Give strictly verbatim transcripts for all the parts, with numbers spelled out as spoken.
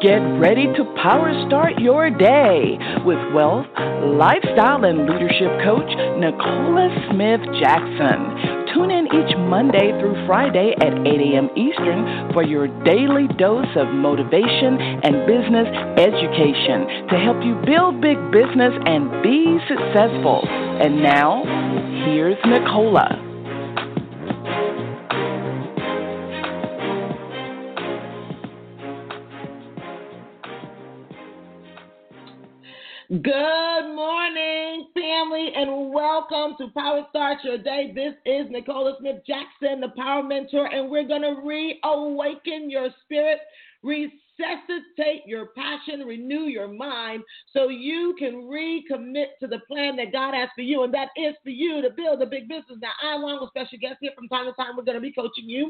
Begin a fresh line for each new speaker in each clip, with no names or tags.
Get ready to power start your day with wealth, lifestyle, and leadership coach Nicola Smith Jackson. Tune in each Monday through Friday at eight a.m. Eastern for your daily dose of motivation and business education to help you build big business and be successful. And now, here's Nicola.
Good morning, family, and welcome to Power Start Your Day. This is Nicola Smith Jackson, the Power Mentor, and we're going to reawaken your spirit, resuscitate your passion, renew your mind so you can recommit to the plan that God has for you, and that is for you to build a big business. Now, I, along with special guests here from time to time, we're going to be coaching you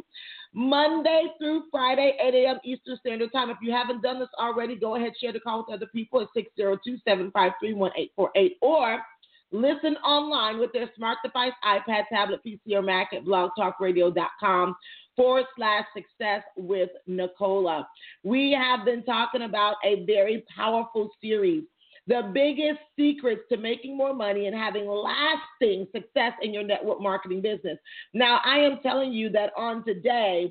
Monday through Friday, eight a.m. Eastern Standard Time. If you haven't done this already, go ahead, share the call with other people at six zero two, seven five three, one eight four eight, or listen online with their smart device, iPad, tablet, P C, or Mac at blogtalkradio.com forward slash success with Nicola. We have been talking about a very powerful series, the biggest secrets to making more money and having lasting success in your network marketing business. Now, I am telling you that on today,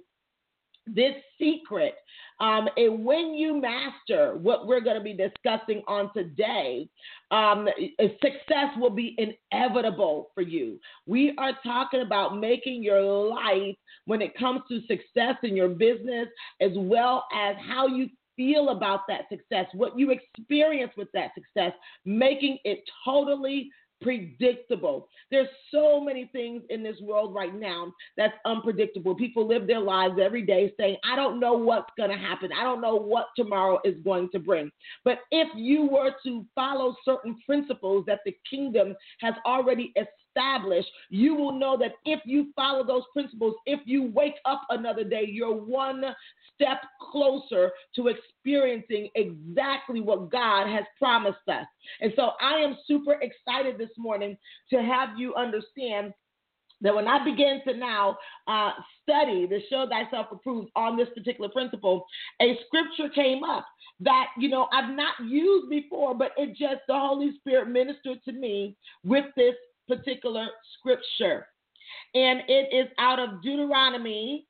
this secret, um, and when you master what we're going to be discussing on today, um, success will be inevitable for you. We are talking about making your life, when it comes to success in your business, as well as how you feel about that success, what you experience with that success, making it totally predictable. There's so many things in this world right now that's unpredictable. People live their lives every day saying, I don't know what's going to happen. I don't know what tomorrow is going to bring. But if you were to follow certain principles that the kingdom has already established, you will know that if you follow those principles, if you wake up another day, you're one step closer to experiencing exactly what God has promised us. And so I am super excited this morning to have you understand that when I begin to now uh, study the Show Thyself Approved on this particular principle, a scripture came up that, you know, I've not used before, but it just, the Holy Spirit ministered to me with this particular scripture. And it is out of Deuteronomy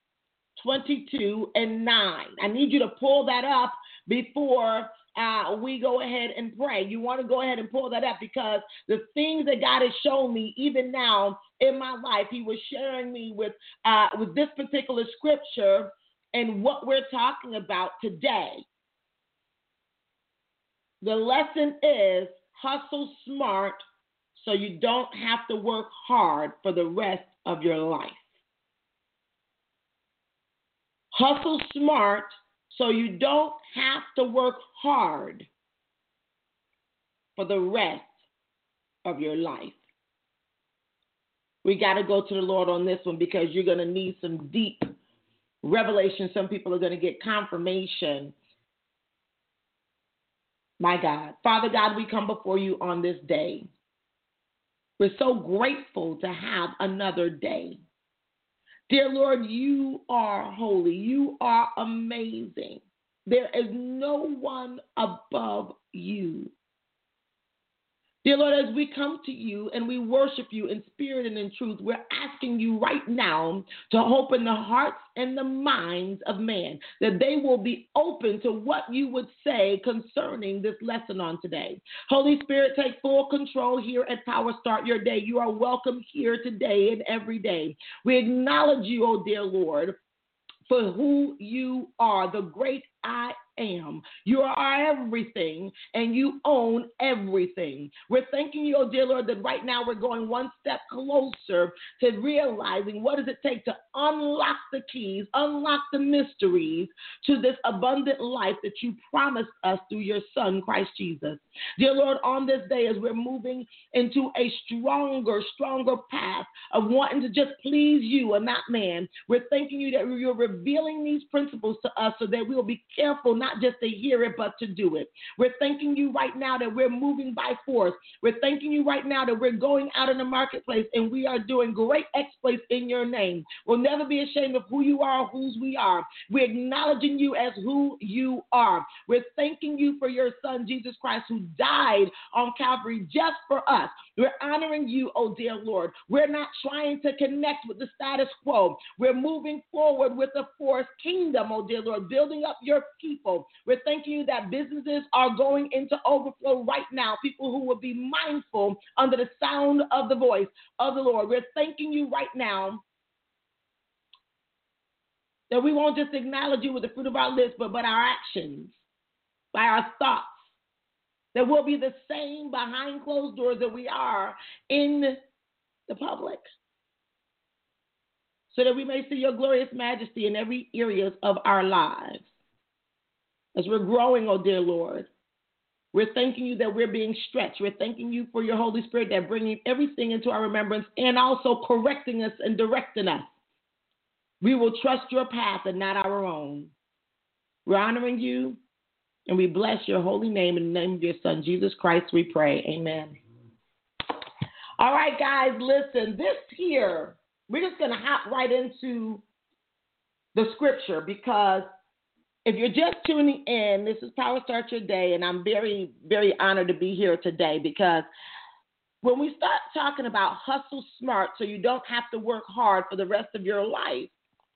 twenty-two and nine. I need you to pull that up before uh, we go ahead and pray. You want to go ahead and pull that up because the things that God has shown me, even now in my life, He was sharing me with uh, with this particular scripture and what we're talking about today. The lesson is hustle smart so you don't have to work hard for the rest of your life. Hustle smart so you don't have to work hard for the rest of your life. We got to go to the Lord on this one because you're going to need some deep revelation. Some people are going to get confirmation. My God. Father God, we come before you on this day. We're so grateful to have another day. Dear Lord, you are holy. You are amazing. There is no one above you. Dear Lord, as we come to you and we worship you in spirit and in truth, we're asking you right now to open the hearts and the minds of man, that they will be open to what you would say concerning this lesson on today. Holy Spirit, take full control here at Power Start Your Day. You are welcome here today and every day. We acknowledge you, oh dear Lord, for who you are, the great I am. You are everything, and you own everything. We're thanking you, oh dear Lord, that right now we're going one step closer to realizing what does it take to unlock the keys, unlock the mysteries to this abundant life that you promised us through your Son, Christ Jesus. Dear Lord, on this day, as we're moving into a stronger, stronger path of wanting to just please you and not man, we're thanking you that you're revealing these principles to us so that we will be careful not just to hear it, but to do it. We're thanking you right now that we're moving by force. We're thanking you right now that we're going out in the marketplace and we are doing great exploits in your name. We'll never be ashamed of who you are or whose we are. We're acknowledging you as who you are. We're thanking you for your son, Jesus Christ, who died on Calvary just for us. We're honoring you, oh dear Lord. We're not trying to connect with the status quo. We're moving forward with the force kingdom, oh dear Lord, building up your people. We're thanking you that businesses are going into overflow right now, people who will be mindful under the sound of the voice of the Lord. We're thanking you right now that we won't just acknowledge you with the fruit of our lips, but, but our actions, by our thoughts, that we'll be the same behind closed doors that we are in the public, so that we may see your glorious majesty in every area of our lives. As we're growing, oh dear Lord, we're thanking you that we're being stretched. We're thanking you for your Holy Spirit that bringing everything into our remembrance and also correcting us and directing us. We will trust your path and not our own. We're honoring you, and we bless your holy name. In the name of your son, Jesus Christ, we pray. Amen. All right, guys, listen. This here, we're just going to hop right into the scripture, because if you're just tuning in, this is Power Start Your Day, and I'm very, very honored to be here today, because when we start talking about hustle smart so you don't have to work hard for the rest of your life,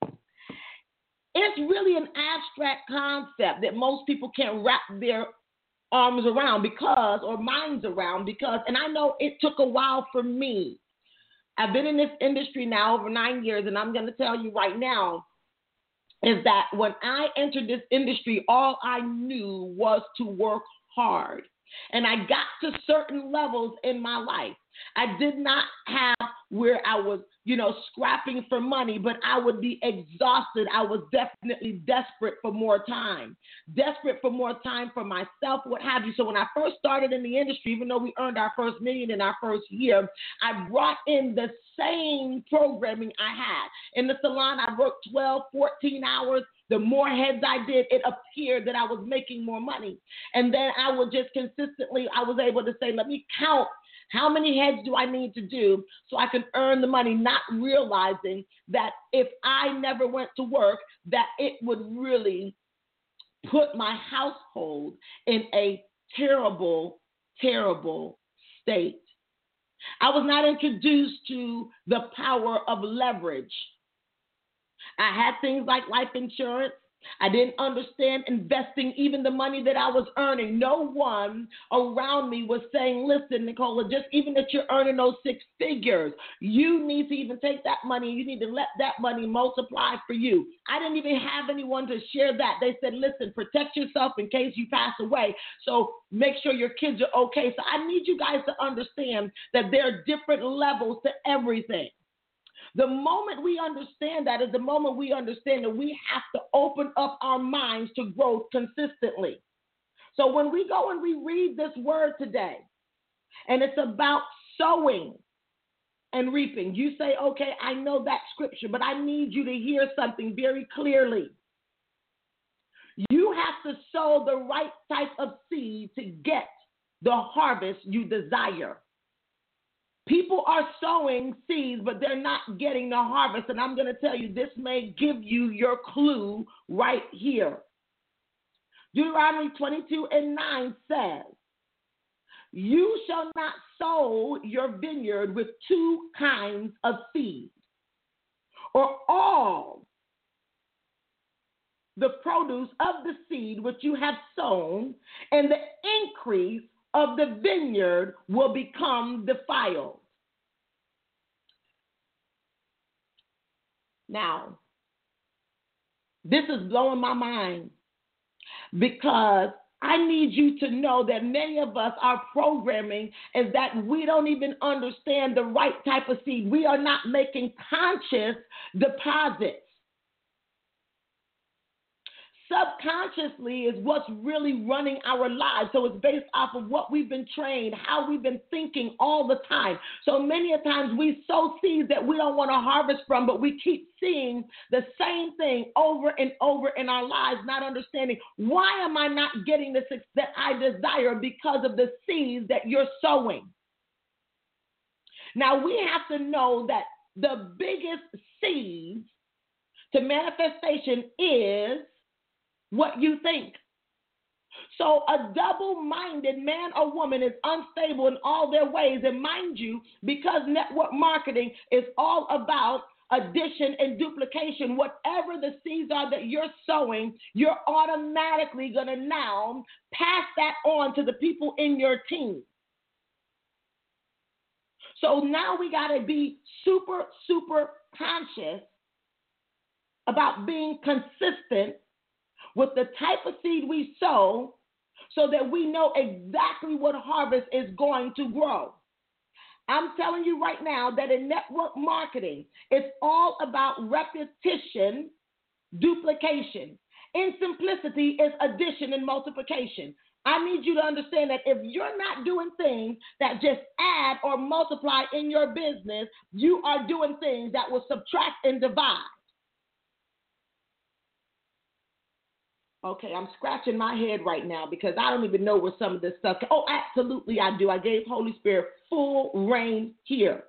it's really an abstract concept that most people can't wrap their arms around because, or minds around because, and I know it took a while for me. I've been in this industry now over nine years, and I'm going to tell you right now is that when I entered this industry, all I knew was to work hard. And I got to certain levels in my life. I did not have where I was, you know, scrapping for money, but I would be exhausted. I was definitely desperate for more time, desperate for more time for myself, what have you. So when I first started in the industry, even though we earned our first million in our first year, I brought in the same programming I had. In the salon, I worked twelve, fourteen hours. The more heads I did, it appeared that I was making more money. And then I would just consistently, I was able to say, let me count how many heads do I need to do so I can earn the money, not realizing that if I never went to work, that it would really put my household in a terrible, terrible state. I was not introduced to the power of leverage. I had things like life insurance. I didn't understand investing, even the money that I was earning. No one around me was saying, listen, Nicola, just even that you're earning those six figures, you need to even take that money. You need to let that money multiply for you. I didn't even have anyone to share that. They said, listen, protect yourself in case you pass away. So make sure your kids are okay. So I need you guys to understand that there are different levels to everything. The moment we understand that is the moment we understand that we have to open up our minds to growth consistently. So when we go and we read this word today, and it's about sowing and reaping, you say, okay, I know that scripture, but I need you to hear something very clearly. You have to sow the right type of seed to get the harvest you desire. People are sowing seeds, but they're not getting the harvest. And I'm going to tell you, this may give you your clue right here. Deuteronomy twenty-two and nine says, you shall not sow your vineyard with two kinds of seed, or all the produce of the seed which you have sown, and the increase of the vineyard will become defiled. Now, this is blowing my mind because I need you to know that many of us, our programming is that we don't even understand the right type of seed. We are not making conscious deposits. Subconsciously is what's really running our lives. So it's based off of what we've been trained, how we've been thinking all the time. So many a times we sow seeds that we don't want to harvest from, but we keep seeing the same thing over and over in our lives, not understanding why am I not getting the success that I desire because of the seeds that you're sowing. Now we have to know that the biggest seeds to manifestation is what you think. So a double-minded man or woman is unstable in all their ways. And mind you, because network marketing is all about addition and duplication, whatever the seeds are that you're sowing, you're automatically going to now pass that on to the people in your team. So now we got to be super, super conscious about being consistent with the type of seed we sow so that we know exactly what harvest is going to grow. I'm telling you right now that in network marketing, it's all about repetition, duplication. In simplicity is addition and multiplication. I need you to understand that if you're not doing things that just add or multiply in your business, you are doing things that will subtract and divide. Okay, I'm scratching my head right now because I don't even know where some of this stuff. Oh, absolutely, I do. I gave Holy Spirit full reign here.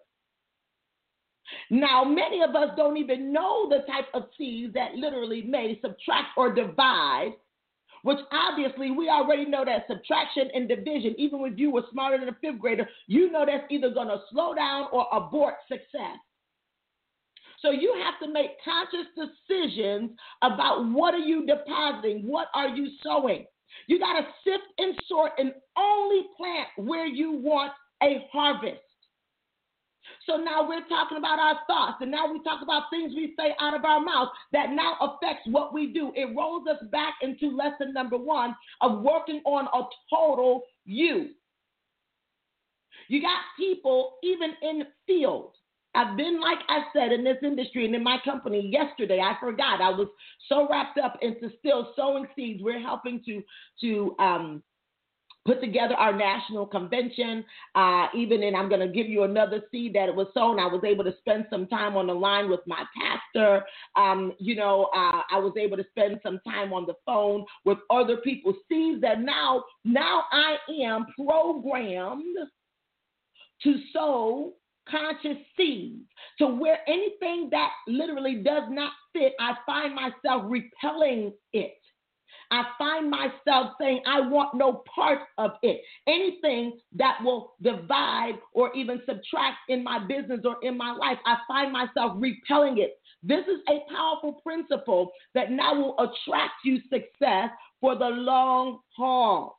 Now, many of us don't even know the type of seeds that literally may subtract or divide, which obviously we already know that subtraction and division, even if you were smarter than a fifth grader, you know that's either going to slow down or abort success. So you have to make conscious decisions about what are you depositing, what are you sowing. You got to sift and sort and only plant where you want a harvest. So now we're talking about our thoughts, and now we talk about things we say out of our mouth that now affects what we do. It rolls us back into lesson number one of working on a total you. You got people even in fields. I've been, like I said, in this industry and in my company yesterday. I forgot. I was so wrapped up into still sowing seeds. We're helping to to um, put together our national convention. Uh, even in, I'm going to give you another seed that it was sown. I was able to spend some time on the line with my pastor. Um, you know, uh, I was able to spend some time on the phone with other people's seeds that now, now I am programmed to sow conscious seeds, to where anything that literally does not fit, I find myself repelling it. I find myself saying, I want no part of it. Anything that will divide or even subtract in my business or in my life, I find myself repelling it. This is a powerful principle that now will attract you success for the long haul.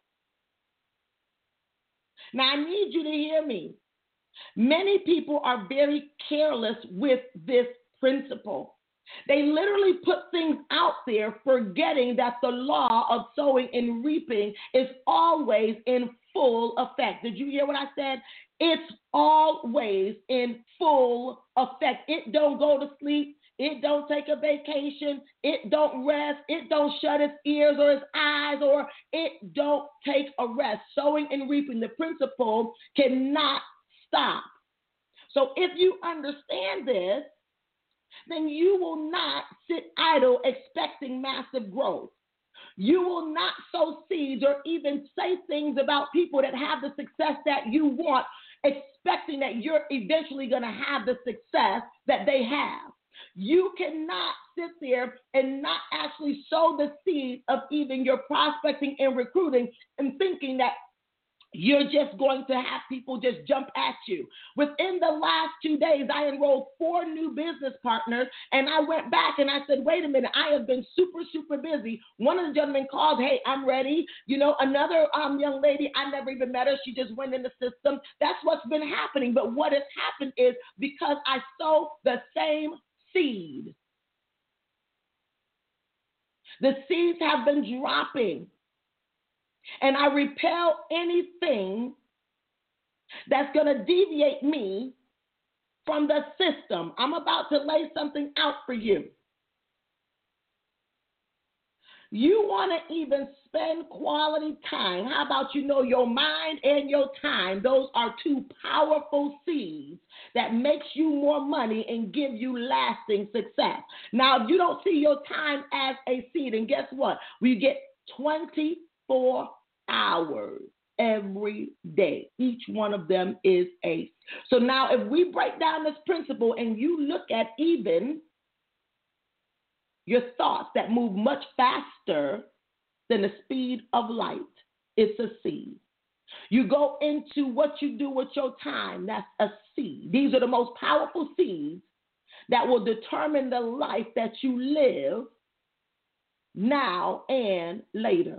Now, I need you to hear me. Many people are very careless with this principle. They literally put things out there forgetting that the law of sowing and reaping is always in full effect. Did you hear what I said? It's always in full effect. It don't go to sleep. It don't take a vacation. It don't rest. It don't shut its ears or its eyes, or it don't take a rest. Sowing and reaping, the principle cannot stop. So if you understand this, then you will not sit idle expecting massive growth. You will not sow seeds or even say things about people that have the success that you want, expecting that you're eventually going to have the success that they have. You cannot sit there and not actually sow the seed of even your prospecting and recruiting and thinking that you're just going to have people just jump at you. Within the last two days, I enrolled four new business partners, and I went back and I said, wait a minute, I have been super, super busy. One of the gentlemen called, hey, I'm ready. You know, another um, young lady, I never even met her. She just went in the system. That's what's been happening. But what has happened is because I sow the same seed, the seeds have been dropping. And I repel anything that's going to deviate me from the system. I'm about to lay something out for you. You want to even spend quality time. How about you know your mind and your time? Those are two powerful seeds that makes you more money and give you lasting success. Now, if you don't see your time as a seed, and guess what? We get twenty-four hours every day. Each one of them is a. So now if we break down this principle and you look at even your thoughts that move much faster than the speed of light, it's a seed. You go into what you do with your time, that's a seed. These are the most powerful seeds that will determine the life that you live now and later.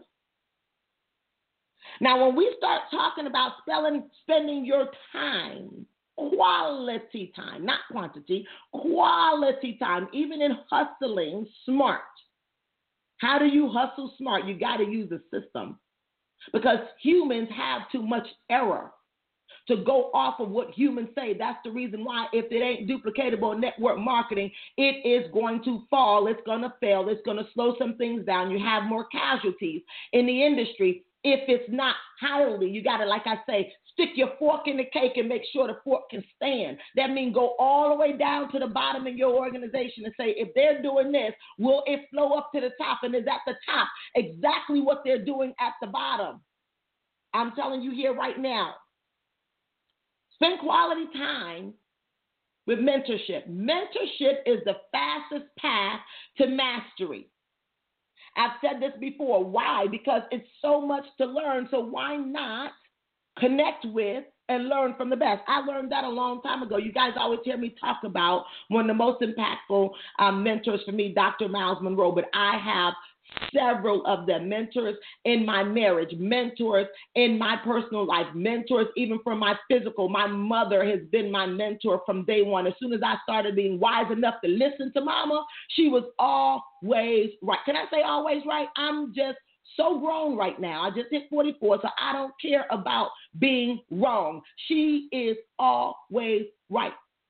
Now, when we start talking about spelling, spending your time, quality time, not quantity, quality time, even in hustling smart. How do you hustle smart? You got to use a system because humans have too much error to go off of what humans say. That's the reason why if it ain't duplicatable network marketing, it is going to fall. It's going to fail. It's going to slow some things down. You have more casualties in the industry. If it's not highly, you got to, like I say, stick your fork in the cake and make sure the fork can stand. That means go all the way down to the bottom of your organization and say, if they're doing this, will it flow up to the top? And is at the top exactly what they're doing at the bottom? I'm telling you here right now, spend quality time with mentorship. Mentorship is the fastest path to mastery. I've said this before. Why? Because it's so much to learn. So why not connect with and learn from the best? I learned that a long time ago. You guys always hear me talk about one of the most impactful um, mentors for me, Doctor Miles Monroe, but I have several of them, mentors in my marriage, mentors in my personal life, mentors even from my physical. My mother has been my mentor from day one. As soon as I started being wise enough to listen to mama, she was always right. Can I say always right? I'm just so grown right now. I just hit forty-four, so I don't care about being wrong. She is always right.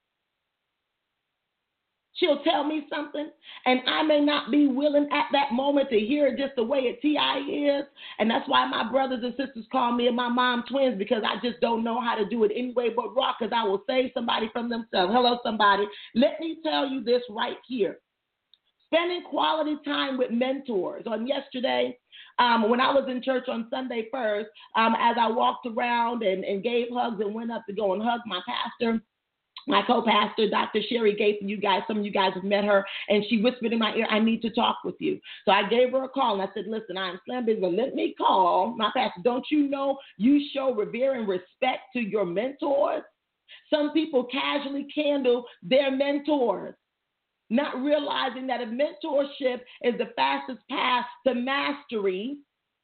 She'll tell me something, and I may not be willing at that moment to hear it just the way a T I is. And that's why my brothers and sisters call me and my mom twins, because I just don't know how to do it anyway but raw, because I will save somebody from themselves. Hello, somebody. Let me tell you this right here. Spending quality time with mentors. On yesterday, um, when I was in church on Sunday first, um, as I walked around and, and gave hugs and went up to go and hug my pastor, my co-pastor, Doctor Sherry Gates, you guys, some of you guys have met her, and she whispered in my ear, I need to talk with you. So I gave her a call, and I said, listen, I'm slam busy, but let me call my pastor. Don't you know you show revere and respect to your mentors? Some people casually candle their mentors, not realizing that a mentorship is the fastest path to mastery.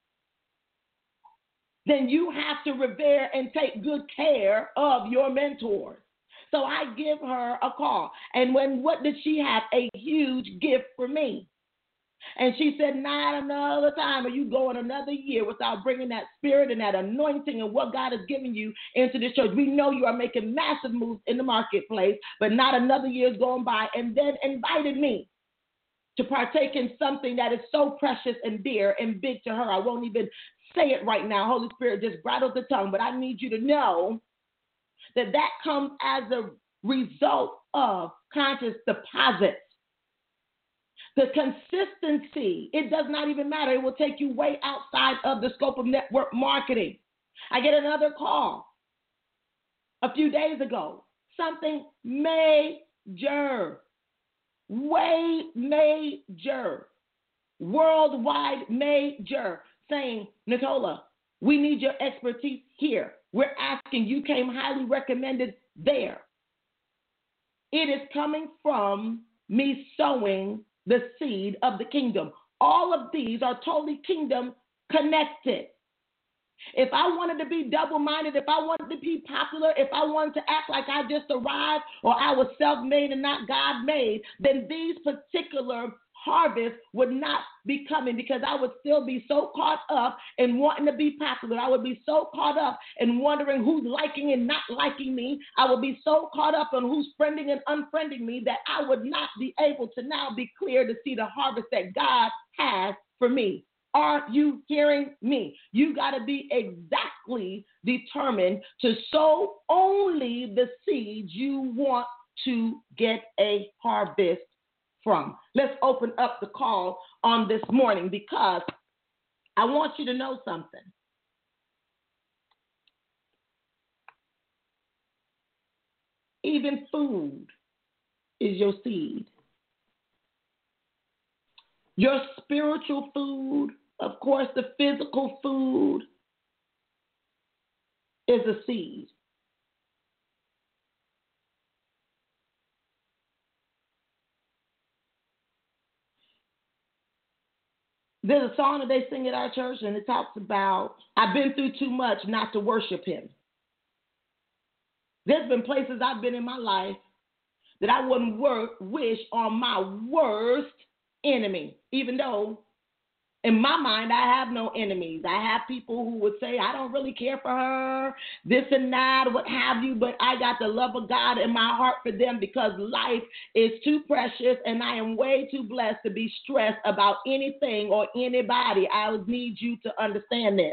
Then you have to revere and take good care of your mentors. So I give her a call. And when, what did she have? A huge gift for me. And she said, not another time are you going another year without bringing that spirit and that anointing and what God has given you into this church. We know you are making massive moves in the marketplace, but not another year is going by. And then invited me to partake in something that is so precious and dear and big to her. I won't even say it right now. Holy Spirit just bridles the tongue, but I need you to know that that comes as a result of conscious deposits. The consistency, it does not even matter. It will take you way outside of the scope of network marketing. I get another call a few days ago. Something major, way major, worldwide major, saying, Nicola, we need your expertise here. We're asking, you came highly recommended there. It is coming from me sowing the seed of the kingdom. All of these are totally kingdom connected. If I wanted to be double-minded, if I wanted to be popular, if I wanted to act like I just arrived or I was self-made and not God-made, then these particular harvest would not be coming, because I would still be so caught up in wanting to be popular. I would be so caught up in wondering who's liking and not liking me. I would be so caught up in who's friending and unfriending me that I would not be able to now be clear to see the harvest that God has for me. Are you hearing me? You got to be exactly determined to sow only the seeds you want to get a harvest from. Let's open up the call on this morning because I want you to know something. Even food is your seed. Your spiritual food, of course, the physical food is a seed. There's a song that they sing at our church, and it talks about, I've been through too much not to worship him. There's been places I've been in my life that I wouldn't work, wish on my worst enemy, even though in my mind, I have no enemies. I have people who would say, I don't really care for her, this and that, what have you, but I got the love of God in my heart for them because life is too precious and I am way too blessed to be stressed about anything or anybody. I need you to understand this.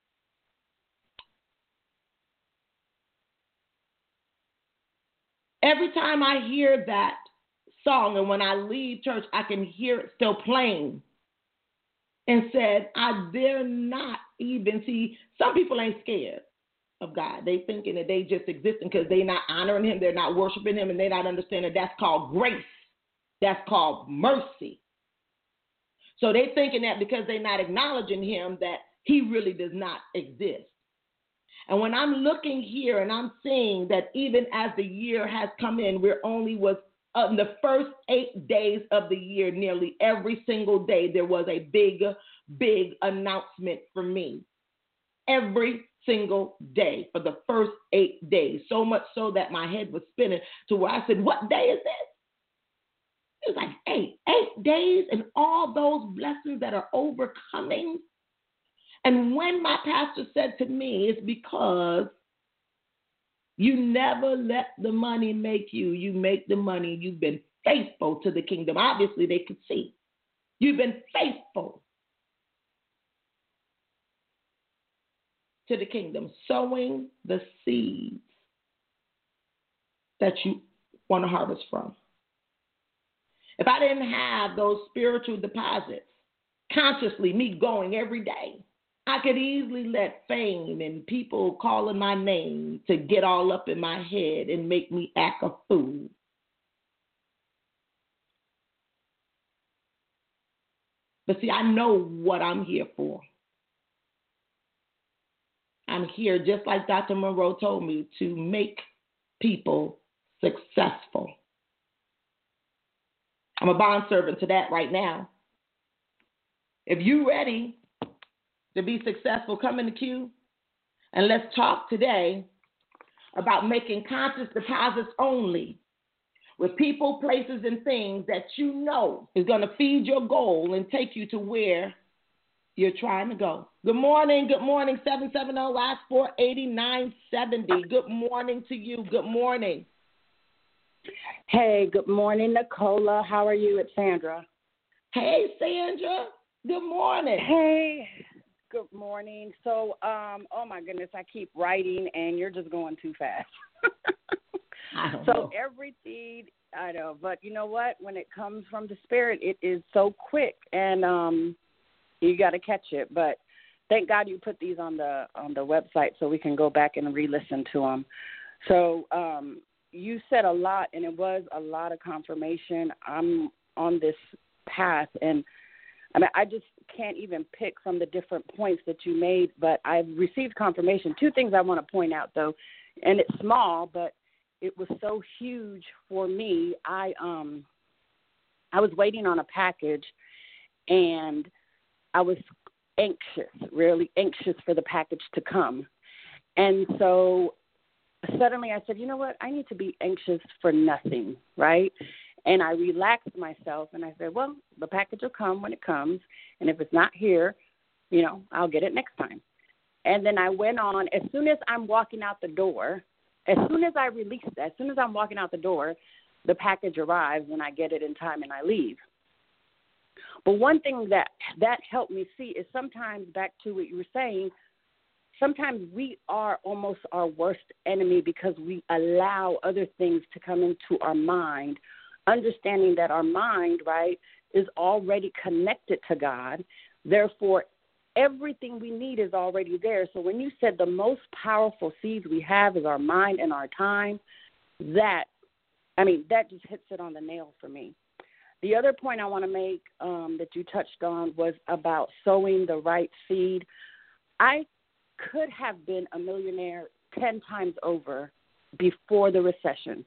Every time I hear that song and when I leave church, I can hear it still playing. And said, I dare not even see. Some people ain't scared of God. They thinking that they just existing because they're not honoring him, they're not worshiping him, and they're not understanding that's called grace. That's called mercy. So they thinking that because they're not acknowledging him that he really does not exist. And when I'm looking here and I'm seeing that even as the year has come in, we're only was in the first eight days of the year, nearly every single day, there was a big, big announcement for me. Every single day for the first eight days. So much so that my head was spinning to where I said, what day is this? It was like eight, eight days and all those blessings that are overcoming. And when my pastor said to me, it's because you never let the money make you. You make the money. You've been faithful to the kingdom. Obviously, they could see. You've been faithful to the kingdom, sowing the seeds that you want to harvest from. If I didn't have those spiritual deposits, consciously me going every day, I could easily let fame and people calling my name to get all up in my head and make me act a fool. But see, I know what I'm here for. I'm here, just like Doctor Monroe told me, to make people successful. I'm a bondservant to that right now. If you're ready to be successful, come in the queue and let's talk today about making conscious deposits only with people, places, and things that you know is going to feed your goal and take you to where you're trying to go. Good morning. Good morning. seven seven zero, last four, eight nine seven zero. Good morning to you. Good morning.
Hey, good morning, Nicola. How are you? It's Sandra.
Hey, Sandra. Good morning.
Hey, good morning. So, um, oh my goodness, I keep writing and you're just going too fast.
I don't
so
know.
every seed, I know, but you know what? When it comes from the Spirit, it is so quick and um, you got to catch it. But thank God you put these on the on the website so we can go back and re-listen to them. So um, you said a lot, and it was a lot of confirmation. I'm on this path, and I mean, I just can't even pick from the different points that you made, but I've received confirmation. Two things I want to point out, though, and it's small, but it was so huge for me. I um, I was waiting on a package, and I was anxious, really anxious for the package to come. And so suddenly I said, you know what, I need to be anxious for nothing, right? And I relaxed myself, and I said, well, the package will come when it comes, and if it's not here, you know, I'll get it next time. And then I went on. As soon as I'm walking out the door, as soon as I release it, as soon as I'm walking out the door, the package arrives, and I get it in time, and I leave. But one thing that that helped me see is sometimes, back to what you were saying, sometimes we are almost our worst enemy because we allow other things to come into our mind, understanding that our mind, right, is already connected to God. Therefore, everything we need is already there. So when you said the most powerful seeds we have is our mind and our time, that, I mean, that just hits it on the nail for me. The other point I want to make um, that you touched on was about sowing the right seed. I could have been a millionaire ten times over before the recession.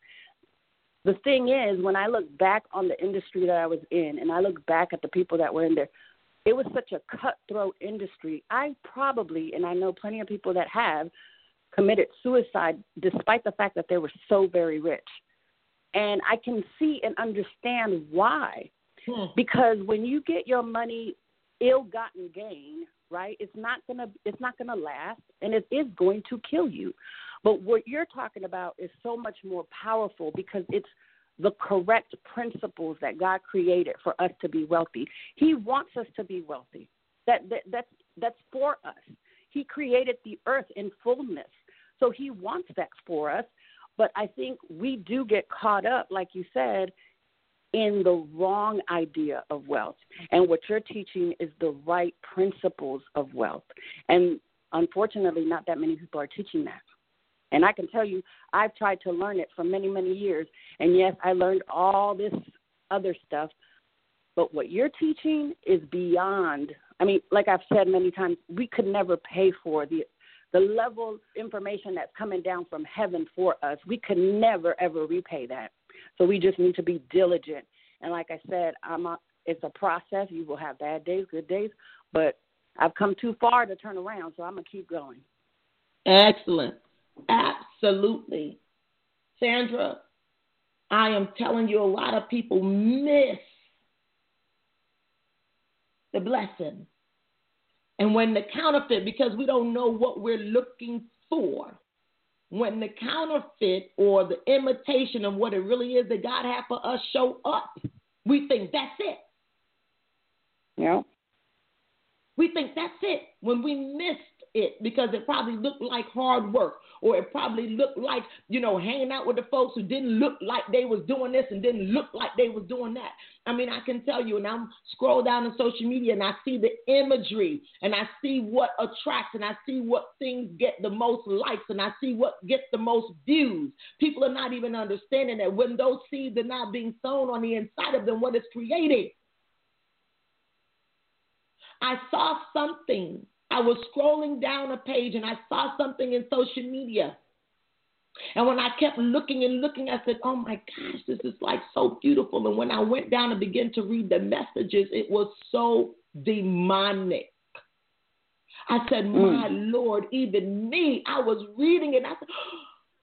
The thing is, when I look back on the industry that I was in and I look back at the people that were in there, it was such a cutthroat industry. I probably, and I know plenty of people that have, committed suicide despite the fact that they were so very rich. And I can see and understand why. Hmm. Because when you get your money ill-gotten gain, right, it's not gonna it's not gonna last, and it is going to kill you. But what you're talking about is so much more powerful because it's the correct principles that God created for us to be wealthy. He wants us to be wealthy. That, that that's that's for us. He created the earth in fullness, so He wants that for us. But I think we do get caught up, like you said, in the wrong idea of wealth. And what you're teaching is the right principles of wealth. And unfortunately, not that many people are teaching that. And I can tell you, I've tried to learn it for many, many years. And yes, I learned all this other stuff. But what you're teaching is beyond. I mean, like I've said many times, we could never pay for the the level of information that's coming down from heaven for us. We could never, ever repay that. So we just need to be diligent. And like I said, I'm a, it's a process. You will have bad days, good days. But I've come too far to turn around, so I'm going to keep going.
Excellent. Absolutely. Sandra, I am telling you, a lot of people miss the blessing. And when the counterfeit, because we don't know what we're looking for, when the counterfeit or the imitation of what it really is that God had for us show up, we think that's it.
Yeah.
We think that's it when we missed it because it probably looked like hard work, or it probably looked like, you know, hanging out with the folks who didn't look like they was doing this and didn't look like they was doing that. I mean, I can tell you, and I'm scroll down on social media and I see the imagery and I see what attracts and I see what things get the most likes and I see what gets the most views. People are not even understanding that when those seeds are not being sown on the inside of them, what it's creating. I saw something. I was scrolling down a page and I saw something in social media. And when I kept looking and looking, I said, oh my gosh, this is like so beautiful. And when I went down and began to read the messages, it was so demonic. I said, my mm. Lord, even me, I was reading it. And I said, oh,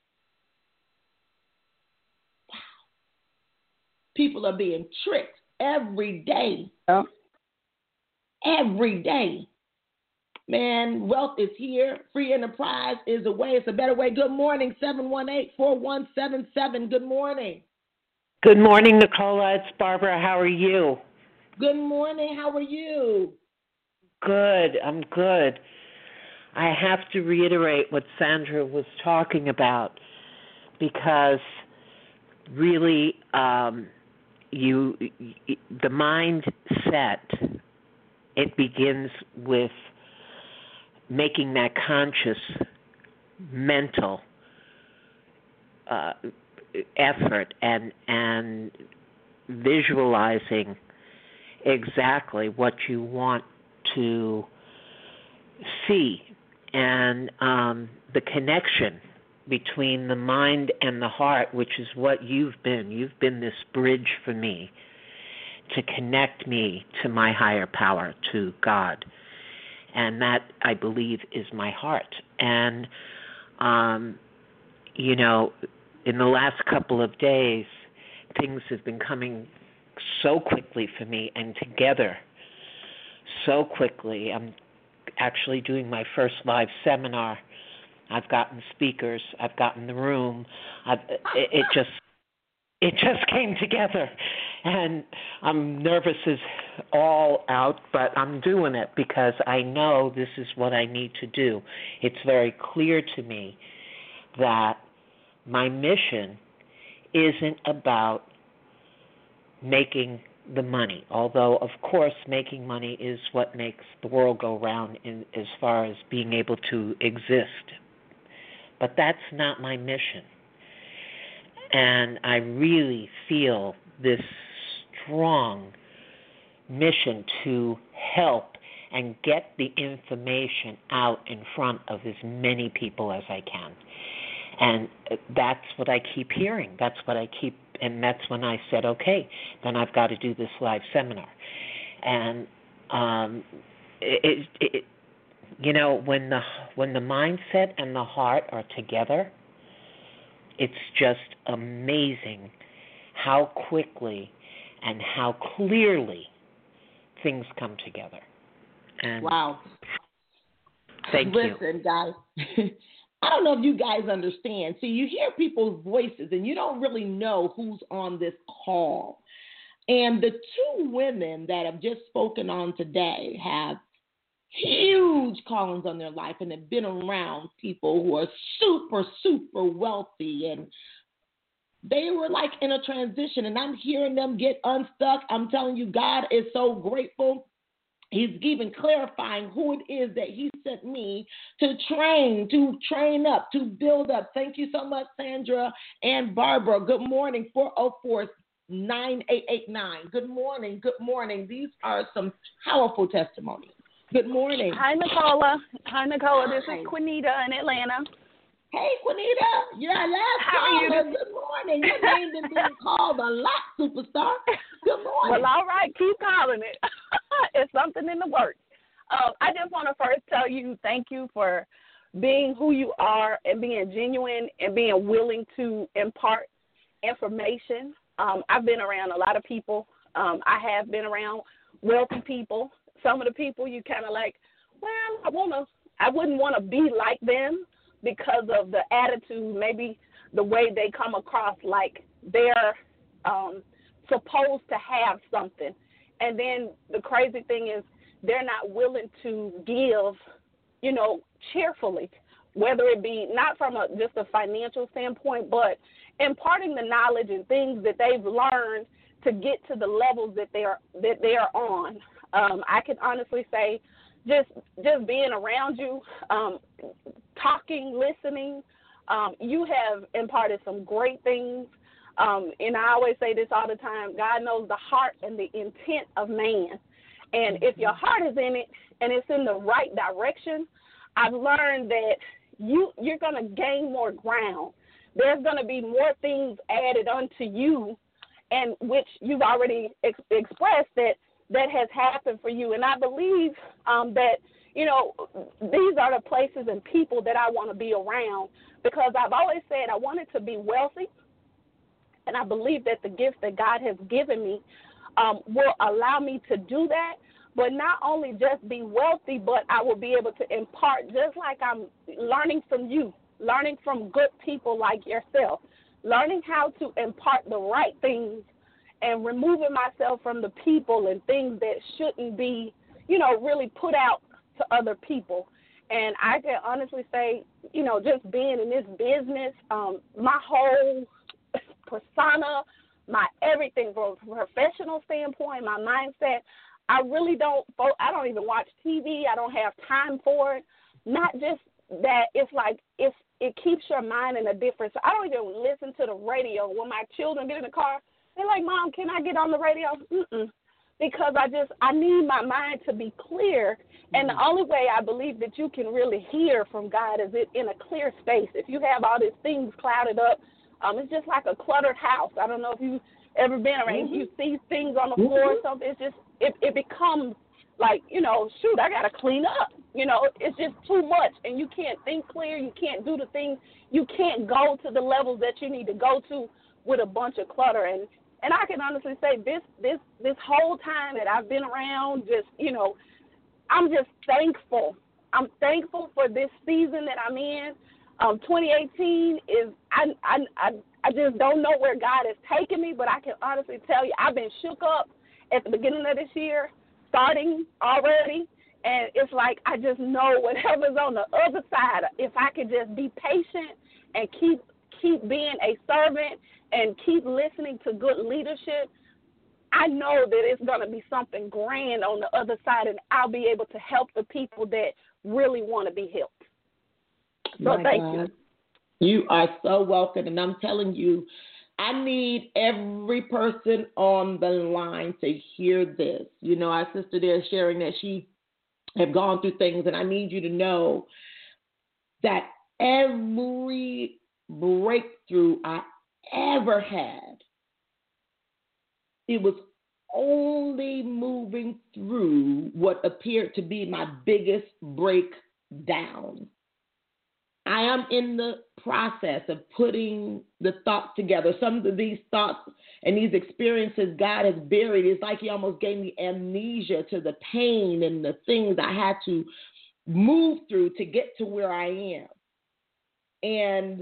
wow. People are being tricked every day.
Oh.
Every day. Man, wealth is here. Free enterprise is a way. It's a better way. Good morning, seven one eight, four one seven seven. Good morning.
Good morning, Nicola. It's Barbara. How are you?
Good morning. How are you?
Good. I'm good. I have to reiterate what Sandra was talking about because really um, you the mindset, it begins with making that conscious mental uh, effort and and visualizing exactly what you want to see, and um, the connection between the mind and the heart, which is what you've been. You've been this bridge for me to connect me to my higher power, to God. And that, I believe, is my heart. And, um, you know, in the last couple of days, things have been coming so quickly for me and together so quickly. I'm actually doing my first live seminar. I've gotten speakers. I've gotten the room. I've, it, it just, it just came together, and I'm nervous as all out, but I'm doing it because I know this is what I need to do. It's very clear to me that my mission isn't about making the money, although, of course, making money is what makes the world go round in, as far as being able to exist. But that's not my mission. And I really feel this strong mission to help and get the information out in front of as many people as I can. And that's what I keep hearing. That's what I keep, and that's when I said, okay, then I've got to do this live seminar. And um, it, it, it, you know, when the when the mindset and the heart are together, it's just amazing how quickly and how clearly things come together. And
wow.
Thank
Listen,
you.
Listen, guys, I don't know if you guys understand. See, you hear people's voices and you don't really know who's on this call. And the two women that have just spoken on today have huge callings on their life and have been around people who are super, super wealthy, and they were like in a transition, and I'm hearing them get unstuck. I'm telling you, God is so grateful. He's even clarifying who it is that he sent me to train, to train up, to build up. Thank you so much, Sandra and Barbara. Good morning, four oh four, nine eight eight nine. Good morning, good morning. These are some powerful testimonies. Good morning.
Hi, Nicola. Hi, Nicola. This
Hi.
is Quinita in Atlanta.
Hey, Quinita. You're our last
How are you?
caller. Good morning. Your name has been called a lot, superstar. Good morning.
Well, all right. Keep calling it. It's something in the works. Uh, I just want to first tell you thank you for being who you are and being genuine and being willing to impart information. Um, I've been around a lot of people. Um, I have been around wealthy people. Some of the people you kind of like, well, I wanna, I wouldn't want to be like them because of the attitude, maybe the way they come across, like they're um, supposed to have something. And then the crazy thing is they're not willing to give, you know, cheerfully, whether it be not from a, just a financial standpoint, but imparting the knowledge and things that they've learned to get to the levels that they are that they are on. Um, I can honestly say, just just being around you, um, talking, listening, um, you have imparted some great things. Um, and I always say this all the time: God knows the heart and the intent of man. And if your heart is in it and it's in the right direction, I've learned that you you're going to gain more ground. There's going to be more things added unto you, and which you've already ex- expressed that. that has happened for you. And I believe um, that, you know, these are the places and people that I want to be around, because I've always said I wanted to be wealthy, and I believe that the gift that God has given me um, will allow me to do that, but not only just be wealthy, but I will be able to impart, just like I'm learning from you, learning from good people like yourself, learning how to impart the right things and removing myself from the people and things that shouldn't be, you know, really put out to other people. And I can honestly say, you know, just being in this business, um, my whole persona, my everything from a professional standpoint, my mindset, I really don't, I don't even watch T V. I don't have time for it. Not just that, it's like it's it keeps your mind in a different, so I don't even listen to the radio. When my children get in the car, they're like, Mom, can I get on the radio? Mm-mm. Because I just, I need my mind to be clear. And the only way I believe that you can really hear from God is it in a clear space. If you have all these things clouded up, um, it's just like a cluttered house. I don't know if you've ever been around. Mm-hmm. You see things on the floor mm-hmm. or something, it's just, it, it becomes like, you know, shoot, I got to clean up. You know, it's just too much, and you can't think clear. You can't do the things. You can't go to the levels that you need to go to with a bunch of clutter. And And I can honestly say this this this whole time that I've been around, just, you know, I'm just thankful. I'm thankful for this season that I'm in. Um, twenty eighteen is I, I I I just don't know where God is taking me, but I can honestly tell you I've been shook up at the beginning of this year, starting already, and it's like I just know whatever's on the other side. If I could just be patient and keep keep being a servant and keep listening to good leadership, I know that it's going to be something grand on the other side, and I'll be able to help the people that really want to be helped. So
My
thank
God.
you.
You are so welcome, and I'm telling you, I need every person on the line to hear this. You know, our sister there is sharing that she have gone through things, and I need you to know that every breakthrough I ever had, it was only moving through what appeared to be my biggest breakdown. I am in the process of putting the thoughts together. Some of these thoughts and these experiences God has buried. It's like he almost gave me amnesia to the pain and the things I had to move through to get to where I am. And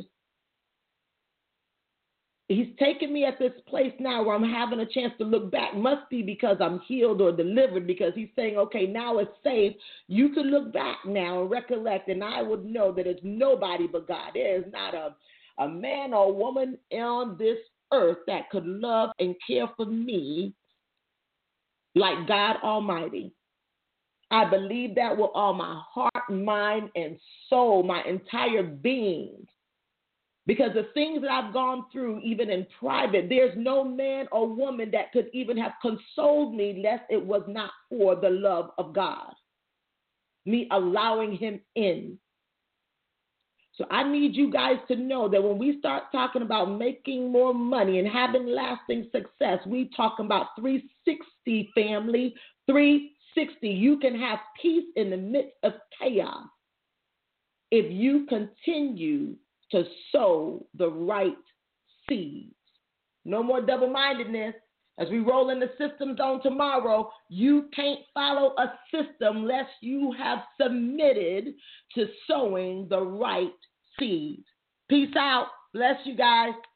he's taken me at this place now where I'm having a chance to look back. Must be because I'm healed or delivered, because he's saying, okay, now it's safe. You can look back now and recollect, and I would know that it's nobody but God. There is not a, a man or woman on this earth that could love and care for me like God Almighty. I believe that with all my heart, mind, and soul, my entire being. Because the things that I've gone through, even in private, there's no man or woman that could even have consoled me lest it was not for the love of God, me allowing him in. So I need you guys to know that when we start talking about making more money and having lasting success, we talk about three sixty, family, three sixty. You can have peace in the midst of chaos if you continue to sow the right seeds. No more double-mindedness. As we roll in the systems on tomorrow, you can't follow a system unless you have submitted to sowing the right seeds. Peace out. Bless you guys.